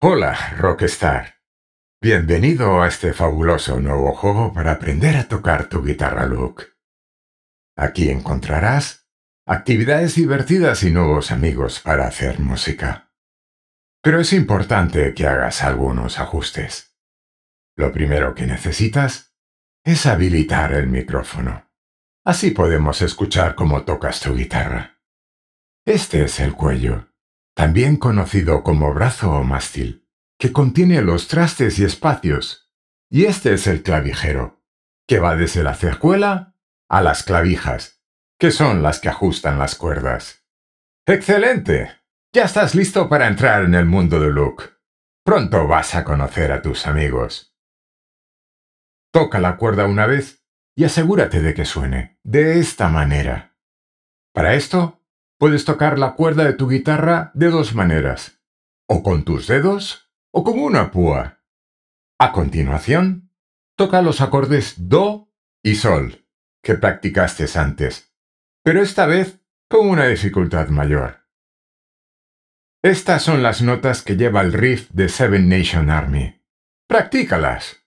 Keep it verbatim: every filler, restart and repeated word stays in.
Hola, Rockstar. Bienvenido a este fabuloso nuevo juego para aprender a tocar tu guitarra Luke. Aquí encontrarás actividades divertidas y nuevos amigos para hacer música. Pero es importante que hagas algunos ajustes. Lo primero que necesitas es habilitar el micrófono. Así podemos escuchar cómo tocas tu guitarra. Este es el cuello, también conocido como brazo o mástil, que contiene los trastes y espacios. Y este es el clavijero, que va desde la cejuela a las clavijas, que son las que ajustan las cuerdas. ¡Excelente! Ya estás listo para entrar en el mundo de Luke. Pronto vas a conocer a tus amigos. Toca la cuerda una vez y asegúrate de que suene de esta manera. Para esto, puedes tocar la cuerda de tu guitarra de dos maneras, o con tus dedos o con una púa. A continuación, toca los acordes Do y Sol, que practicaste antes, pero esta vez con una dificultad mayor. Estas son las notas que lleva el riff de Seven Nation Army. ¡Practícalas!